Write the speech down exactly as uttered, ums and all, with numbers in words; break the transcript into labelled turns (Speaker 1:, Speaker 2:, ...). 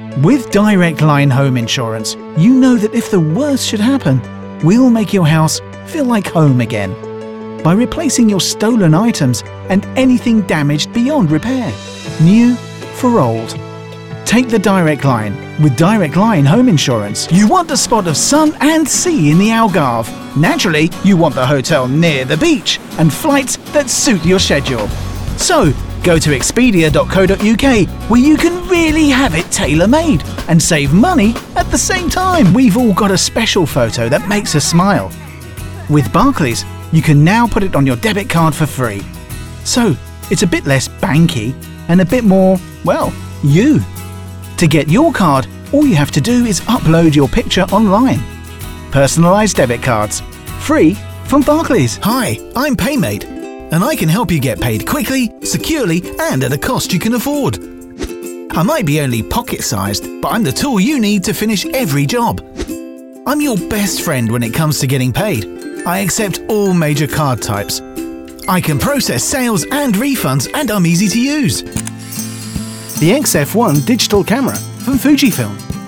Speaker 1: With Direct Line Home Insurance, you know that if the worst should happen, we'll make your house feel like home again by replacing your stolen items and anything damaged beyond repair, new for old. Take the Direct Line. With Direct Line Home Insurance, you want a spot of sun and sea in the Algarve. Naturally, you want the hotel near the beach and flights that suit your schedule. So, go to expedia dot co dot uk where you can really have it tailor-made and save money at the same time. We've all got a special photo that makes us smile. With Barclays, you can now put it on your debit card for free. So, it's a bit less banky and a bit more, well, you. To get your card, all you have to do is upload your picture online. Personalised debit cards. Free from Barclays.
Speaker 2: Hi, I'm PayMate, and I can help you get paid quickly, securely, and at a cost you can afford. I might be only pocket-sized, but I'm the tool you need to finish every job. I'm your best friend when it comes to getting paid. I accept all major card types. I can process sales and refunds, and I'm easy to use.
Speaker 1: The X F one digital camera from Fujifilm.